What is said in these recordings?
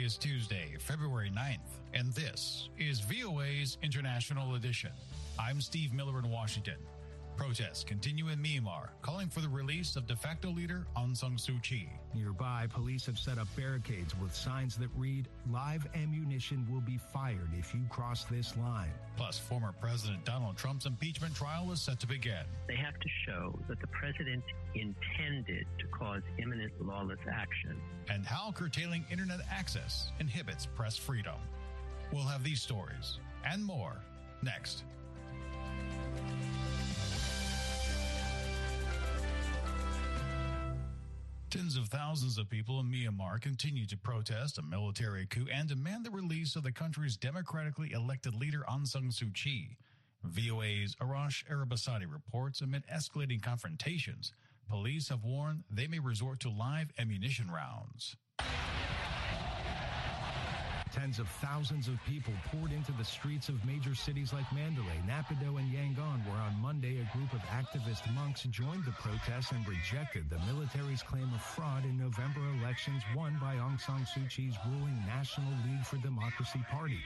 is Tuesday, February 9th, and this is VOA's International Edition. I'm Steve Miller in Washington. Protests continue in Myanmar, calling for the release of de facto leader Aung San Suu Kyi. Nearby, police have set up barricades with signs that read, "Live ammunition will be fired if you cross this line." Plus, former President Donald Trump's impeachment trial is set to begin. They have to show that the president intended to cause imminent lawless action. And how curtailing internet access inhibits press freedom. We'll have these stories and more next. Tens of thousands of people in Myanmar continue to protest a military coup and demand the release of the country's democratically elected leader Aung San Suu Kyi. VOA's Arash Arabasadi reports amid escalating confrontations, police have warned they may resort to live ammunition rounds. Tens of thousands of people poured into the streets of major cities like Mandalay, Naypyidaw, and Yangon, where on Monday a group of activist monks joined the protests and rejected the military's claim of fraud in November elections won by Aung San Suu Kyi's ruling National League for Democracy party.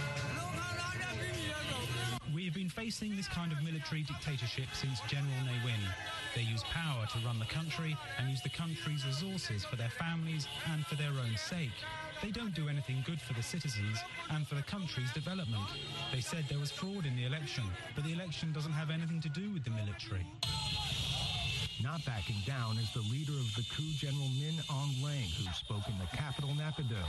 We have been facing this kind of military dictatorship since General Ne Win. They use power to run the country and use the country's resources for their families and for their own sake. They don't do anything good for the citizens and for the country's development. They said there was fraud in the election, but the election doesn't have anything to do with the military. Not backing down is the leader of the coup, General Min Aung Hlaing, who spoke in the capital, Naypyidaw.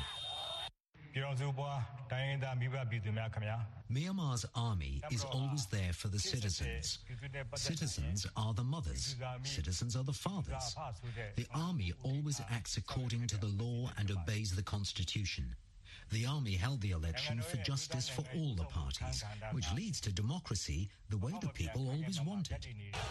Myanmar's army is always there for the citizens. Citizens are the mothers. Citizens are the fathers. The army always acts according to the law and obeys the constitution. The army held the election for justice for all the parties, which leads to democracy the way the people always wanted.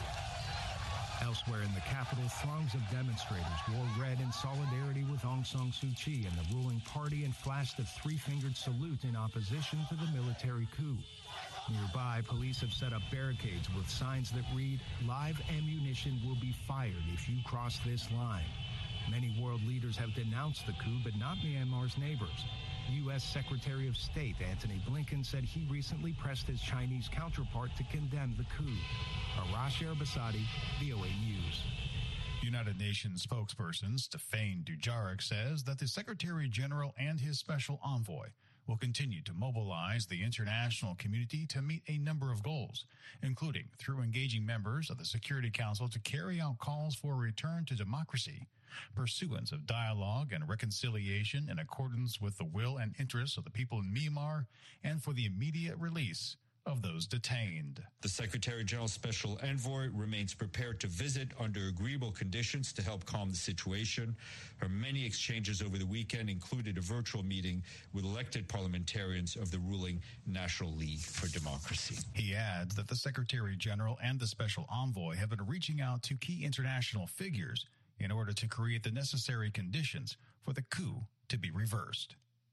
Elsewhere in the capital, throngs of demonstrators wore red in solidarity with Aung San Suu Kyi and the ruling party and flashed a three-fingered salute in opposition to the military coup. Nearby, police have set up barricades with signs that read, "Live ammunition will be fired if you cross this line." Many world leaders have denounced the coup, but not Myanmar's neighbors. U.S. Secretary of State Antony Blinken said he recently pressed his Chinese counterpart to condemn the coup. Arash Arabasadi, VOA News. United Nations spokesperson Stéphane Dujarric says that the Secretary General and his special envoy will continue to mobilize the international community to meet a number of goals, including through engaging members of the Security Council to carry out calls for a return to democracy, pursuance of dialogue and reconciliation in accordance with the will and interests of the people in Myanmar, and for the immediate release of those detained. The Secretary General's special envoy remains prepared to visit under agreeable conditions to help calm the situation. Her many exchanges over the weekend included a virtual meeting with elected parliamentarians of the ruling National League for Democracy. He adds that the Secretary General and the special envoy have been reaching out to key international figures in order to create the necessary conditions for the coup to be reversed.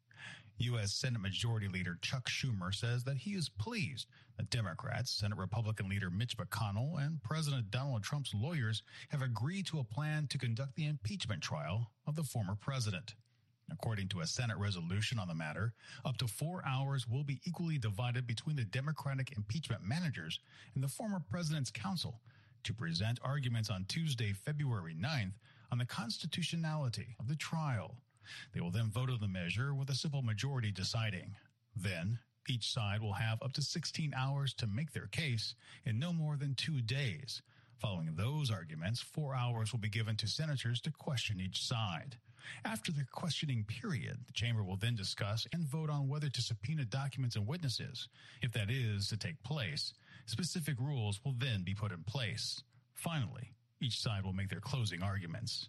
U.S. Senate Majority Leader Chuck Schumer says that he is pleased that Democrats, Senate Republican Leader Mitch McConnell, and President Donald Trump's lawyers have agreed to a plan to conduct the impeachment trial of the former president. According to a Senate resolution on the matter, up to 4 hours will be equally divided between the Democratic impeachment managers and the former president's counsel to present arguments on Tuesday, February 9th, on the constitutionality of the trial. They will then vote on the measure with a simple majority deciding. Then, each side will have up to 16 hours to make their case in no more than 2 days. Following those arguments, 4 hours will be given to senators to question each side. After the questioning period, the chamber will then discuss and vote on whether to subpoena documents and witnesses. If that is to take place, specific rules will then be put in place. Finally, each side will make their closing arguments.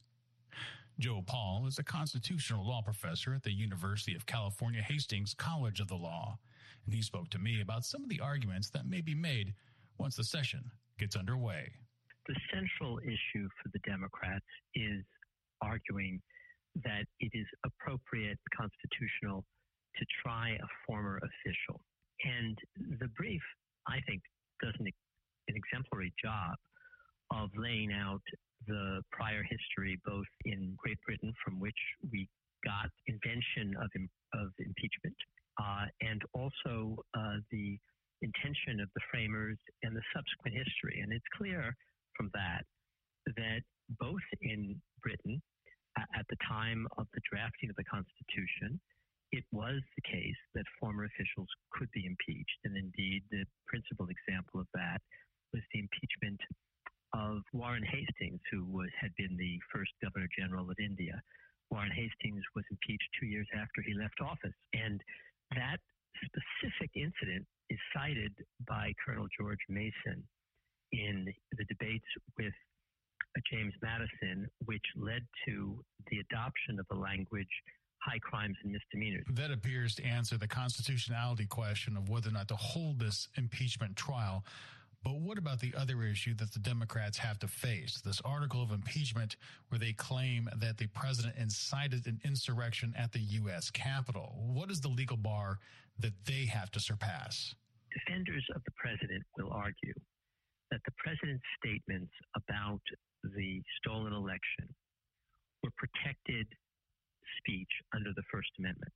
Joe Paul is a constitutional law professor at the University of California Hastings College of the Law, and he spoke to me about some of the arguments that may be made once the session gets underway. The central issue for the Democrats is arguing that it is appropriate, constitutional, to try a former official. And the brief, I think, does an exemplary job of laying out the prior history, both in Great Britain, from which we got invention of impeachment and also the intention of the framers and the subsequent history. And it's clear from that both in Britain, at the time of the drafting of the Constitution, it was the case that former officials could be impeached. And indeed, the principal example of that was the impeachment of Warren Hastings, who had been the first Governor General of India. Warren Hastings was impeached 2 years after he left office. And that specific incident is cited by Colonel George Mason in the debates with James Madison, which led to the adoption of the language high crimes and misdemeanors. That appears to answer the constitutionality question of whether or not to hold this impeachment trial. But what about the other issue that the Democrats have to face? This article of impeachment where they claim that the president incited an insurrection at the U.S. Capitol. What is the legal bar that they have to surpass? Defenders of the president will argue that the president's statements about the stolen election were protected speech under the First Amendment.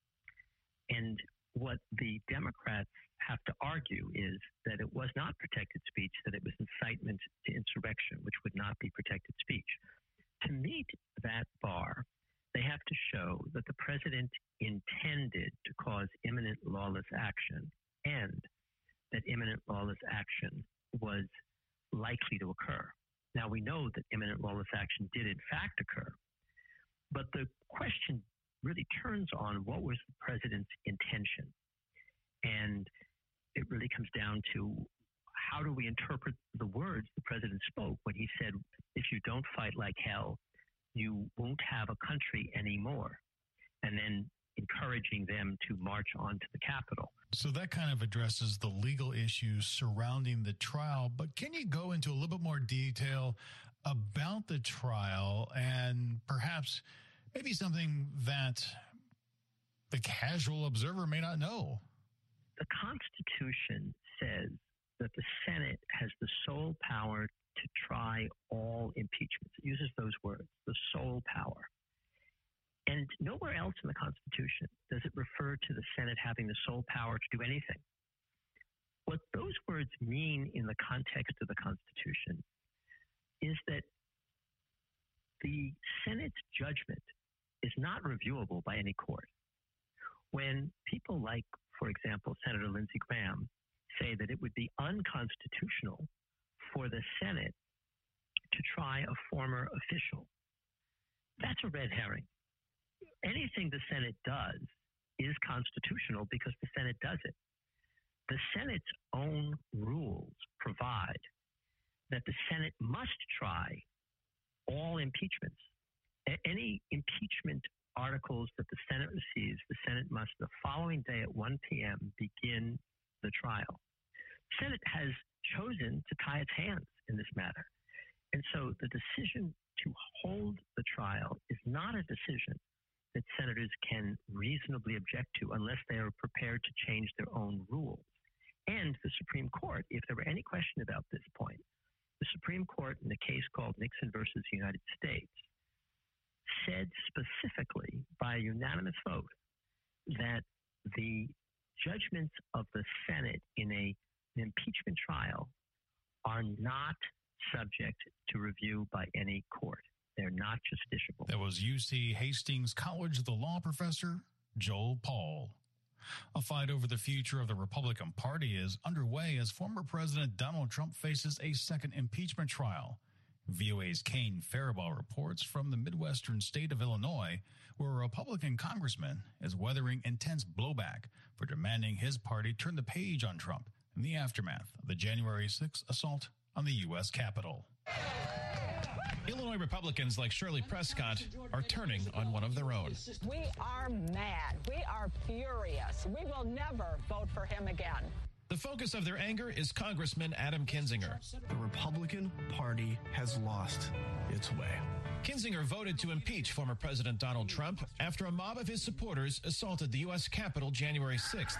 And what the Democrats have to argue is that it was not protected speech, that it was incitement to insurrection, which would not be protected speech. To meet that bar, they have to show that the president intended to cause imminent lawless action and that imminent lawless action was likely to occur. Now, we know that imminent lawless action did in fact occur, but the question really turns on what was the president's intention. And it really comes down to how do we interpret the words the president spoke when he said, if you don't fight like hell, you won't have a country anymore. And then encouraging them to march onto the Capitol. So that kind of addresses the legal issues surrounding the trial, but can you go into a little bit more detail about the trial and perhaps maybe something that the casual observer may not know? The Constitution says that the Senate has the sole power to try all impeachments. It uses those words, the sole power. And nowhere else in the Constitution does it refer to the Senate having the sole power to do anything. What those words mean in the context of the Constitution is that the Senate's judgment is not reviewable by any court. When people like, for example, Senator Lindsey Graham say that it would be unconstitutional for the Senate to try a former official, that's a red herring. Anything the Senate does is constitutional because the Senate does it. The Senate's own rules provide that the Senate must try all impeachments. Any impeachment articles that the Senate receives, the Senate must, the following day at 1 p.m., begin the trial. The Senate has chosen to tie its hands in this matter. And so the decision to hold the trial is not a decision that senators can reasonably object to unless they are prepared to change their own rules. And the Supreme Court, if there were any question about this point, the Supreme Court in the case called Nixon versus United States said specifically by a unanimous vote that the judgments of the Senate in an impeachment trial are not subject to review by any court. They're not justiciable. That was UC Hastings College of the Law professor, Joel Paul. A fight over the future of the Republican Party is underway as former President Donald Trump faces a second impeachment trial. VOA's Kane Faribault reports from the Midwestern state of Illinois, where a Republican congressman is weathering intense blowback for demanding his party turn the page on Trump in the aftermath of the January 6th assault on the U.S. Capitol. Illinois Republicans like Shirley Prescott are turning on one of their own. We are mad. We are furious. We will never vote for him again. The focus of their anger is Congressman Adam Kinzinger. The Republican Party has lost its way. Kinzinger voted to impeach former President Donald Trump after a mob of his supporters assaulted the U.S. Capitol January 6th.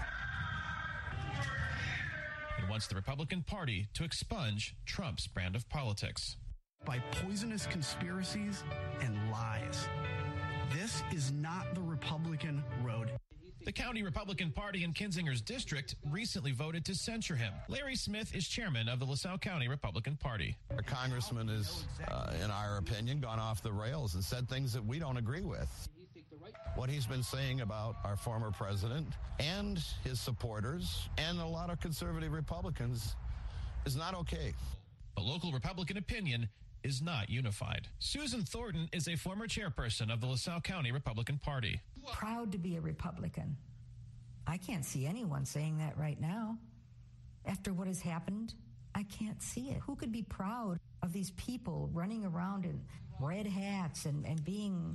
And wants the Republican Party to expunge Trump's brand of politics. By poisonous conspiracies and lies. This is not the Republican road. The county Republican Party in Kinzinger's district recently voted to censure him. Larry Smith is chairman of the LaSalle County Republican Party. Our congressman has, in our opinion, gone off the rails and said things that we don't agree with. What he's been saying about our former president and his supporters and a lot of conservative Republicans is not okay. But local Republican opinion is not unified. Susan Thornton is a former chairperson of the LaSalle County Republican Party. Proud to be a Republican. I can't see anyone saying that right now. After what has happened, I can't see it. Who could be proud of these people running around in red hats and being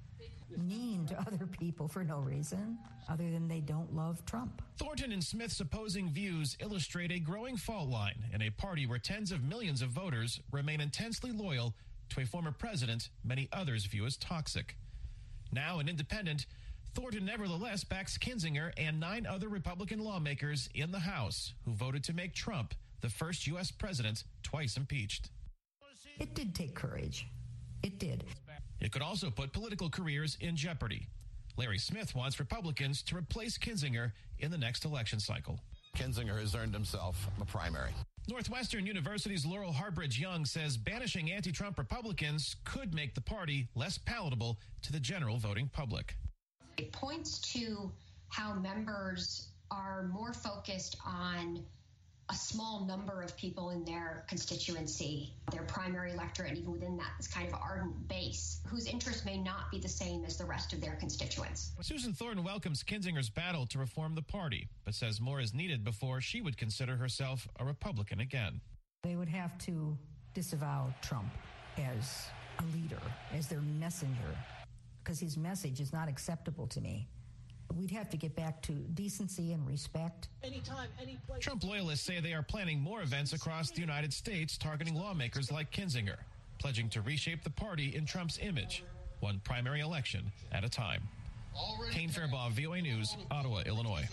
mean to other people for no reason other than they don't love Trump? Thornton and Smith's opposing views illustrate a growing fault line in a party where tens of millions of voters remain intensely loyal to a former president many others view as toxic. Now an independent, Thornton nevertheless backs Kinzinger and 9 other Republican lawmakers in the House who voted to make Trump the first U.S. president twice impeached. It did take courage. It did. It could also put political careers in jeopardy. Larry Smith wants Republicans to replace Kinzinger in the next election cycle. Kinzinger has earned himself a primary. Northwestern University's Laurel Harbridge Young says banishing anti-Trump Republicans could make the party less palatable to the general voting public. It points to how members are more focused on a small number of people in their constituency, their primary electorate, and even within that, this kind of ardent base, whose interests may not be the same as the rest of their constituents. Susan Thornton welcomes Kinzinger's battle to reform the party, but says more is needed before she would consider herself a Republican again. They would have to disavow Trump as a leader, as their messenger, because his message is not acceptable to me. We'd have to get back to decency and respect. Anytime, any place. Trump loyalists say they are planning more events across the United States targeting lawmakers like Kinzinger, pledging to reshape the party in Trump's image, one primary election at a time. Kane Fairbaugh, VOA News, Ottawa, Illinois.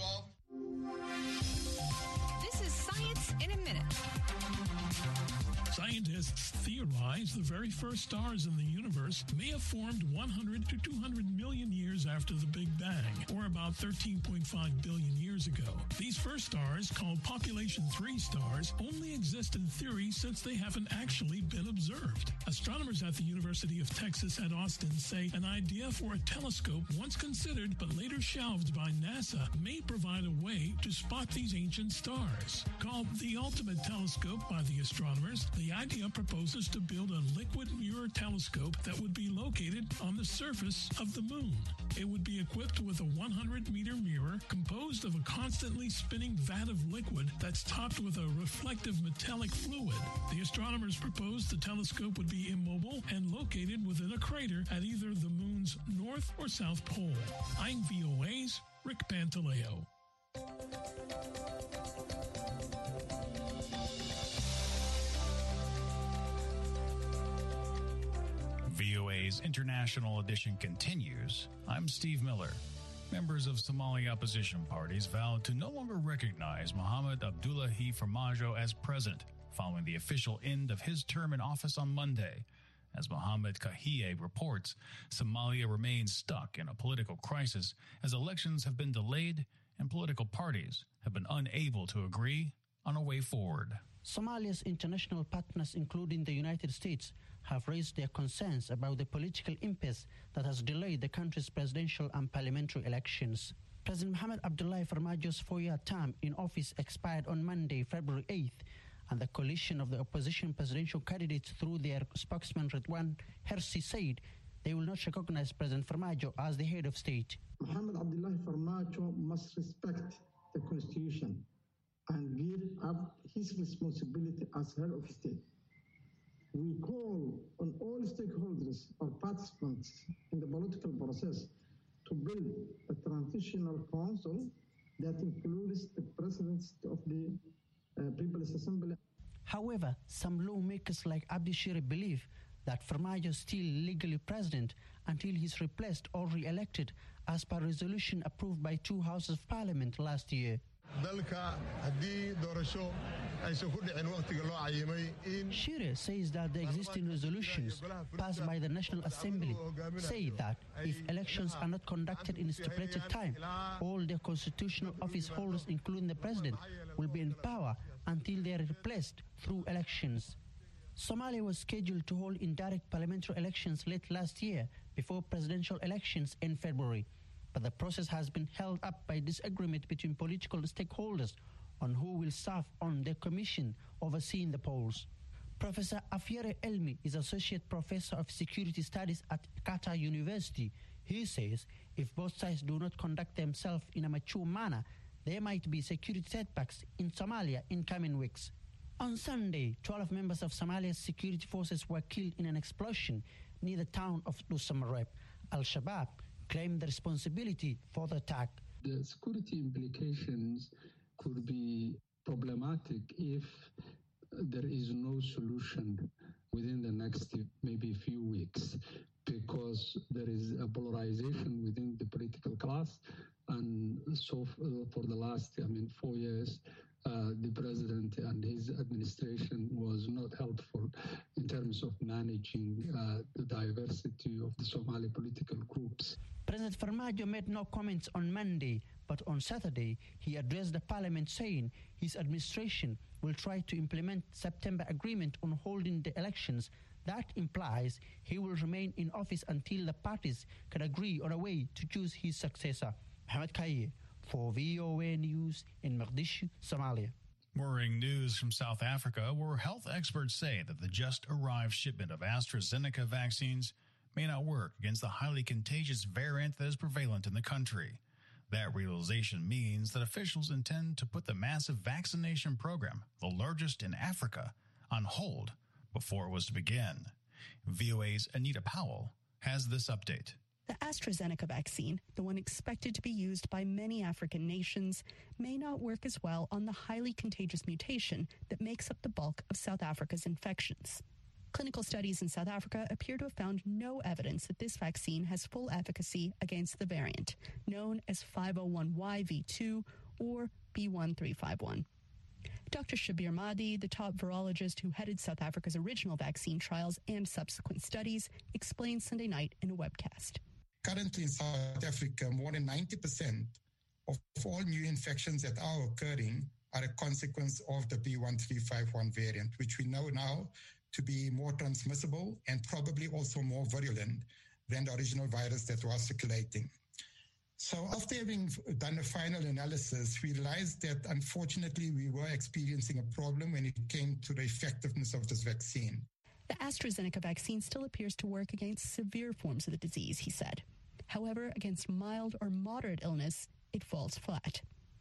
This is Science in a Minute. Scientists theorize the very first stars in the universe may have formed 100 to 200 million years after the Big Bang, or about 13.5 billion years ago. These first stars, called population 3 stars, only exist in theory since they haven't actually been observed. Astronomers at the University of Texas at Austin say an idea for a telescope once considered but later shelved by NASA may provide a way to spot these ancient stars. Called the Ultimate Telescope by the astronomers, the idea proposes to build a liquid mirror telescope that would be located on the surface of the moon. It would be equipped with a 100-meter mirror composed of a constantly spinning vat of liquid that's topped with a reflective metallic fluid. The astronomers propose the telescope would be immobile and located within a crater at either the moon's north or south pole. I'm VOA's Rick Pantaleo. VOA's International Edition continues. I'm Steve Miller. Members of Somali opposition parties vowed to no longer recognize Mohamed Abdullahi Farmajo as president following the official end of his term in office on Monday. As Mohamed Kahiye reports, Somalia remains stuck in a political crisis as elections have been delayed and political parties have been unable to agree on a way forward. Somalia's international partners, including the United States, have raised their concerns about the political impasse that has delayed the country's presidential and parliamentary elections. President Mohamed Abdullahi Farmajo's 4-year term in office expired on Monday, February 8th, and the coalition of the opposition presidential candidates through their spokesman Ridwan Hersi said they will not recognize President Farmajo as the head of state. Mohamed Abdullahi Farmajo must respect the constitution and give up his responsibility as head of state. We call on all stakeholders or participants in the political process to build a transitional council that includes the president of the People's Assembly. However, some lawmakers like Abdi Shiri believe that Farmajo is still legally president until he's replaced or re-elected as per resolution approved by 2 houses of parliament last year. Shire says that the existing resolutions passed by the National Assembly say that if elections are not conducted in stipulated time, all the constitutional office holders, including the president, will be in power until they are replaced through elections. Somalia was scheduled to hold indirect parliamentary elections late last year before presidential elections in February. But the process has been held up by disagreement between political stakeholders on who will serve on the commission overseeing the polls. Professor Afiere Elmi is Associate Professor of Security Studies at Qatar University. He says if both sides do not conduct themselves in a mature manner, there might be security setbacks in Somalia in coming weeks. On Sunday, 12 members of Somalia's security forces were killed in an explosion near the town of Dhusamareb. Al-Shabaab claimed the responsibility for the attack. The security implications could be problematic if there is no solution within the next maybe few weeks, because there is a polarization within the political class. And so for the last 4 years, the president and his administration was not helpful in terms of managing the diversity of the Somali political groups. President Farmajo made no comments on Monday, but on Saturday he addressed the parliament saying his administration will try to implement September agreement on holding the elections. That implies he will remain in office until the parties can agree on a way to choose his successor. Mohamed Kaye for VOA News in Mogadishu, Somalia. Worrying news from South Africa, where health experts say that the just-arrived shipment of AstraZeneca vaccines may not work against the highly contagious variant that is prevalent in the country. That realization means that officials intend to put the massive vaccination program, the largest in Africa, on hold before it was to begin. VOA's Anita Powell has this update. The AstraZeneca vaccine, the one expected to be used by many African nations, may not work as well on the highly contagious mutation that makes up the bulk of South Africa's infections. Clinical studies in South Africa appear to have found no evidence that this vaccine has full efficacy against the variant, known as 501YV2 or B1351. Dr. Shabir Mahdi, the top virologist who headed South Africa's original vaccine trials and subsequent studies, explained Sunday night in a webcast. Currently in South Africa, more than 90% of all new infections that are occurring are a consequence of the B1351 variant, which we know now to be more transmissible and probably also more virulent than the original virus that was circulating. So after having done a final analysis, we realized that unfortunately we were experiencing a problem when it came to the effectiveness of this vaccine. The AstraZeneca vaccine still appears to work against severe forms of the disease, he said. However, against mild or moderate illness, it falls flat.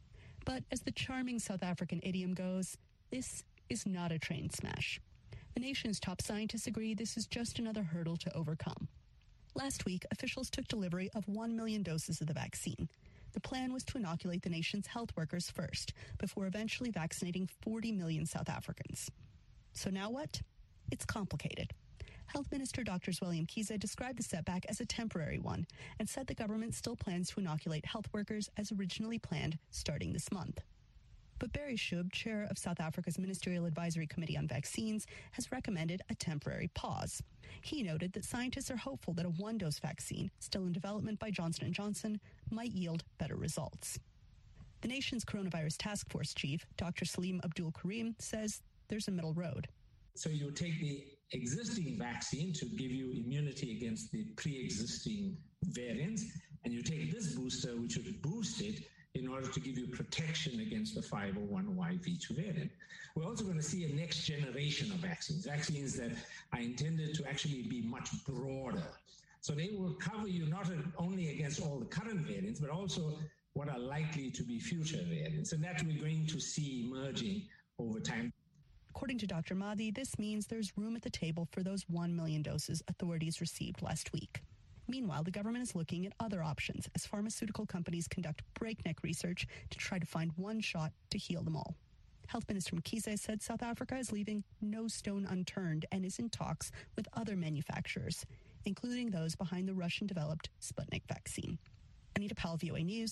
But as the charming South African idiom goes, this is not a train smash. The nation's top scientists agree this is just another hurdle to overcome. Last week, officials took delivery of 1 million doses of the vaccine. The plan was to inoculate the nation's health workers first, before eventually vaccinating 40 million South Africans. So now what? It's complicated. Health Minister Dr. Zweli Mkhize described the setback as a temporary one and said the government still plans to inoculate health workers as originally planned starting this month. But Barry Shub, chair of South Africa's Ministerial Advisory Committee on Vaccines, has recommended a temporary pause. He noted that scientists are hopeful that a one-dose vaccine, still in development by Johnson & Johnson, might yield better results. The nation's coronavirus task force chief, Dr. Salim Abdul Karim, says there's a middle road. So you take the existing vaccine to give you immunity against the pre-existing variants, and you take this booster, which would boost it in order to give you protection against the 501YV2 variant. We're also going to see a next generation of vaccines that are intended to actually be much broader. So they will cover you not only against all the current variants, but also what are likely to be future variants. And that we're going to see emerging over time. According to Dr. Mahdi, this means there's room at the table for those 1 million doses authorities received last week. Meanwhile, the government is looking at other options as pharmaceutical companies conduct breakneck research to try to find one shot to heal them all. Health Minister Mkhize said South Africa is leaving no stone unturned and is in talks with other manufacturers, including those behind the Russian-developed Sputnik vaccine. Anita Powell, VOA News,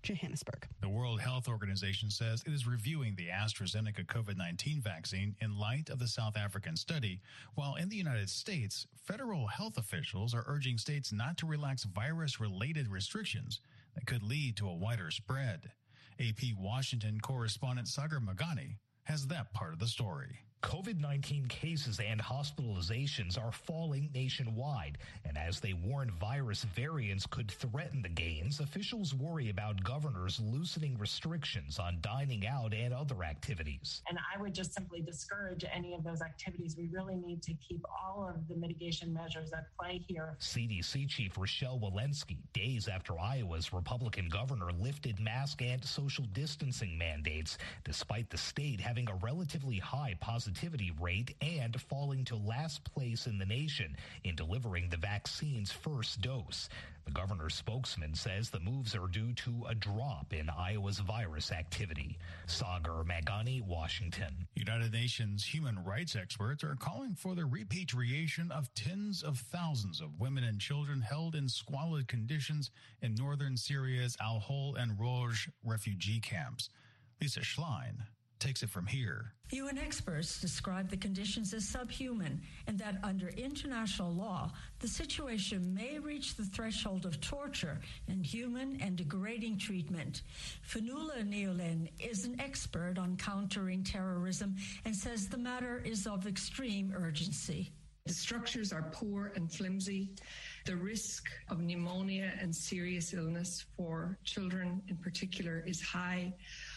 Johannesburg. The World Health Organization says it is reviewing the AstraZeneca COVID-19 vaccine in light of the South African study, while in the United States, federal health officials are urging states not to relax virus-related restrictions that could lead to a wider spread. AP Washington correspondent Sagar Magani has that part of the story. COVID-19 cases and hospitalizations are falling nationwide, and as they warn virus variants could threaten the gains, officials worry about governors loosening restrictions on dining out and other activities. And I would just simply discourage any of those activities. We really need to keep all of the mitigation measures at play here. CDC Chief Rochelle Walensky, days after Iowa's Republican governor lifted mask and social distancing mandates, despite the state having a relatively high positivity rate and falling to last place in the nation in delivering the vaccine's first dose. The governor's spokesman says the moves are due to a drop in Iowa's virus activity. Sagar Magani, Washington. United Nations human rights experts are calling for the repatriation of tens of thousands of women and children held in squalid conditions in northern Syria's Al-Hol and Roj refugee camps. Lisa Schlein takes it from here. UN experts describe the conditions as subhuman and that under international law, the situation may reach the threshold of torture, inhuman and degrading treatment. Fionnuala Ní Oileán is an expert on countering terrorism and says the matter is of extreme urgency. The structures are poor and flimsy. The risk of pneumonia and serious illness for children in particular is high.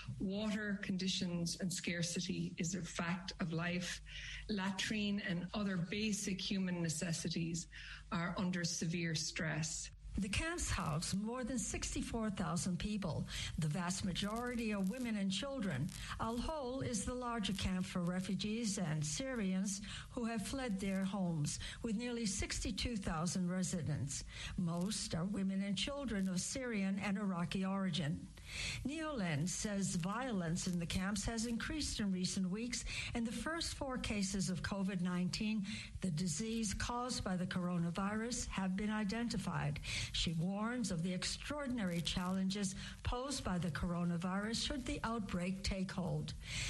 Water conditions and scarcity is a fact of life. Latrine and other basic human necessities are under severe stress. The camps house more than 64,000 people. The vast majority are women and children. Al-Hol is the larger camp for refugees and Syrians who have fled their homes, with nearly 62,000 residents. Most are women and children of Syrian and Iraqi origin. Ní Oileán says violence in the camps has increased in recent weeks, and the first 4 cases of COVID-19, the disease caused by the coronavirus, have been identified. She warns of the extraordinary challenges posed by the coronavirus should the outbreak take hold.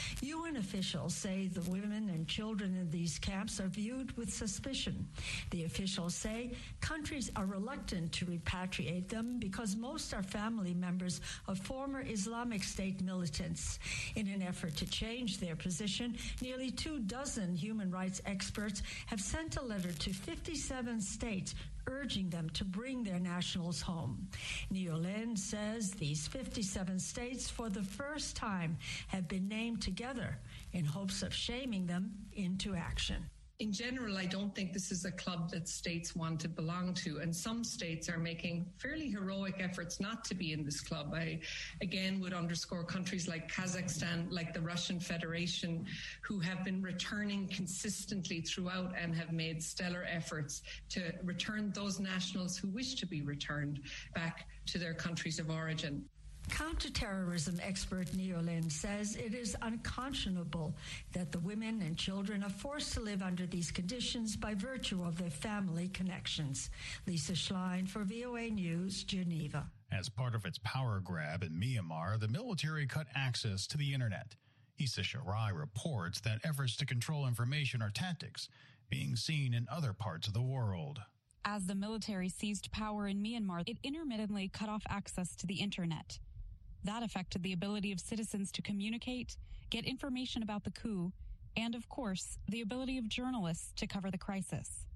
UN officials say the women and children in these camps are viewed with suspicion. The officials say countries are reluctant to repatriate them because most are family members of former Islamic State militants. In an effort to change their position, nearly 24 human rights experts have sent a letter to 57 states urging them to bring their nationals home. Ní Oileán says these 57 states for the first time have been named together in hopes of shaming them into action. In general, I don't think this is a club that states want to belong to, and some states are making fairly heroic efforts not to be in this club. I, again, would underscore countries like Kazakhstan, like the Russian Federation, who have been returning consistently throughout and have made stellar efforts to return those nationals who wish to be returned back to their countries of origin. Counterterrorism expert Ní Oileán says it is unconscionable that the women and children are forced to live under these conditions by virtue of their family connections. Lisa Schlein for VOA News, Geneva. As part of its power grab in Myanmar, the military cut access to the internet. Issa Sharai reports that efforts to control information are tactics being seen in other parts of the world. As the military seized power in Myanmar, it intermittently cut off access to the internet. That affected the ability of citizens to communicate, get information about the coup, and, of course, the ability of journalists to cover the crisis.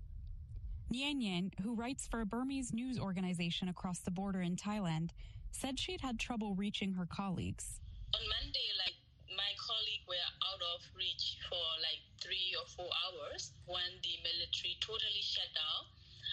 Nyen Nyen, who writes for a Burmese news organization across the border in Thailand, said she'd had trouble reaching her colleagues. On Monday, my colleagues were out of reach for 3 or 4 hours when the military totally shut down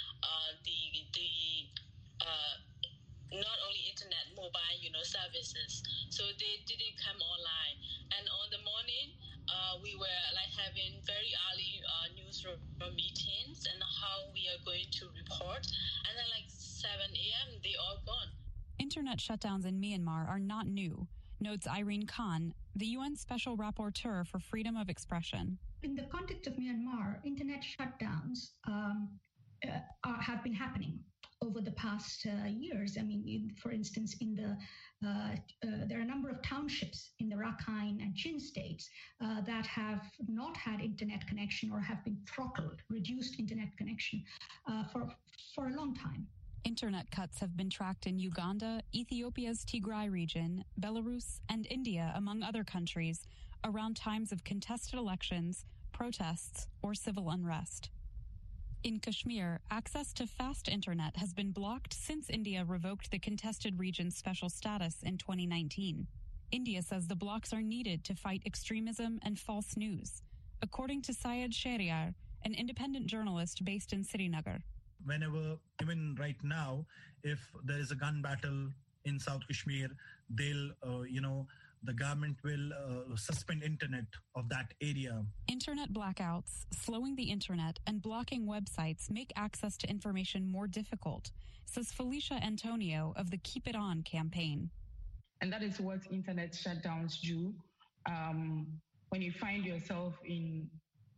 not only internet, mobile, services. So they didn't come online. And on the morning, we were having very early newsroom meetings and how we are going to report. And then 7 a.m., they all gone. Internet shutdowns in Myanmar are not new, notes Irene Khan, the UN Special Rapporteur for Freedom of Expression. In the context of Myanmar, internet shutdowns have been happening. over the past years. I mean, for instance, there are a number of townships in the Rakhine and Chin states that have not had internet connection or have been throttled, reduced internet connection for a long time. Internet cuts have been tracked in Uganda, Ethiopia's Tigray region, Belarus, and India, among other countries, around times of contested elections, protests, or civil unrest. In Kashmir, access to fast internet has been blocked since India revoked the contested region's special status in 2019. India says the blocks are needed to fight extremism and false news, according to Syed Shahryar, an independent journalist based in Srinagar. Whenever, even right now, if there is a gun battle in South Kashmir, they'll, the government will suspend internet of that area. Internet blackouts, slowing the internet, and blocking websites make access to information more difficult, says Felicia Antonio of the Keep It On campaign. And that is what internet shutdowns do. When you find yourself in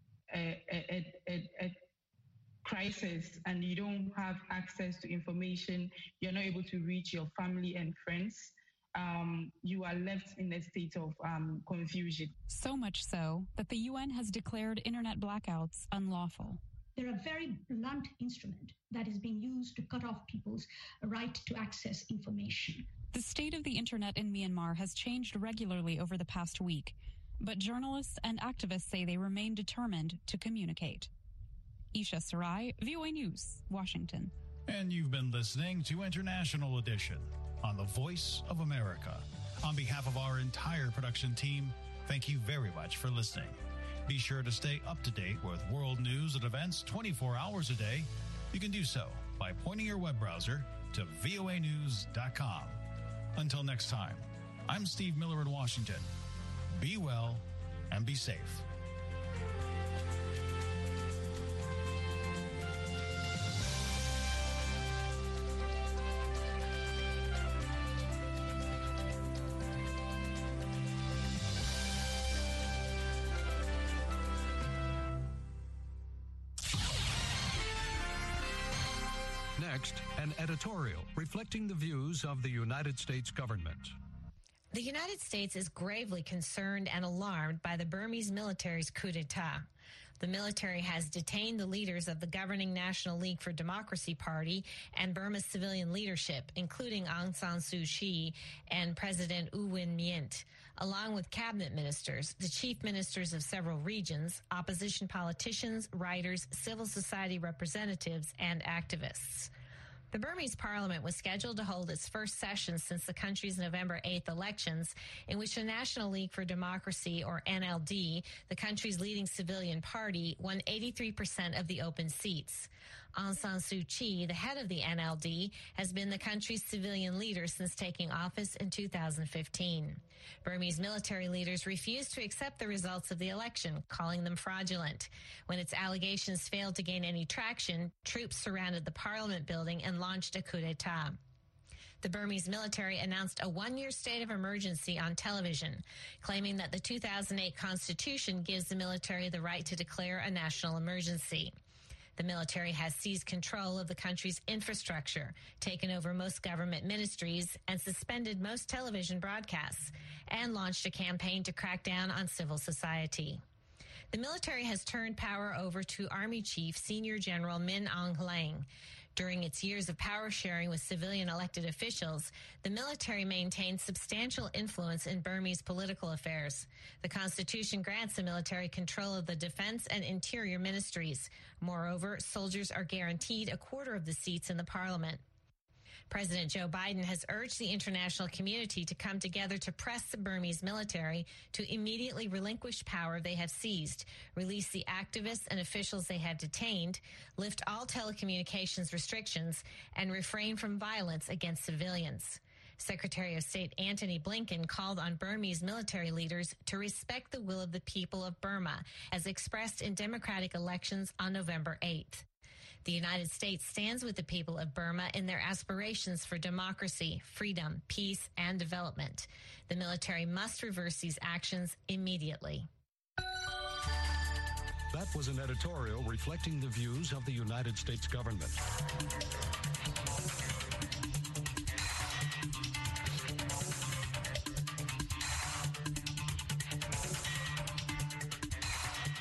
a crisis and you don't have access to information, you're not able to reach your family and friends, you are left in a state of confusion. So much so that the UN has declared internet blackouts unlawful. They're a very blunt instrument that is being used to cut off people's right to access information. The state of the internet in Myanmar has changed regularly over the past week, but journalists and activists say they remain determined to communicate. Isha Sarai, VOA News, Washington. And you've been listening to International Edition on the Voice of America. On behalf of our entire production team, thank you very much for listening. Be sure to stay up to date with world news and events 24 hours a day. You can do so by pointing your web browser to voanews.com. Until next time, I'm Steve Miller in Washington. Be well and be safe. Next, an editorial reflecting the views of the United States government. The United States is gravely concerned and alarmed by the Burmese military's coup d'etat. The military has detained the leaders of the governing National League for Democracy Party and Burma's civilian leadership, including Aung San Suu Kyi and President U Win Myint, along with cabinet ministers, the chief ministers of several regions, opposition politicians, writers, civil society representatives, and activists. The Burmese parliament was scheduled to hold its first session since the country's November 8th elections, in which the National League for Democracy, or NLD, the country's leading civilian party, won 83% of the open seats. Aung San Suu Kyi, the head of the NLD, has been the country's civilian leader since taking office in 2015. Burmese military leaders refused to accept the results of the election, calling them fraudulent. When its allegations failed to gain any traction, troops surrounded the parliament building and launched a coup d'etat. The Burmese military announced a one-year state of emergency on television, claiming that the 2008 constitution gives the military the right to declare a national emergency. The military has seized control of the country's infrastructure, taken over most government ministries, and suspended most television broadcasts, and launched a campaign to crack down on civil society. The military has turned power over to Army Chief Senior General Min Aung Hlaing. During its years of power sharing with civilian elected officials, the military maintained substantial influence in Burmese political affairs. The Constitution grants the military control of the defense and interior ministries. Moreover, soldiers are guaranteed a quarter of the seats in the parliament. President Joe Biden has urged the international community to come together to press the Burmese military to immediately relinquish power they have seized, release the activists and officials they have detained, lift all telecommunications restrictions, and refrain from violence against civilians. Secretary of State Antony Blinken called on Burmese military leaders to respect the will of the people of Burma, as expressed in democratic elections on November 8th. The United States stands with the people of Burma in their aspirations for democracy, freedom, peace, and development. The military must reverse these actions immediately. That was an editorial reflecting the views of the United States government.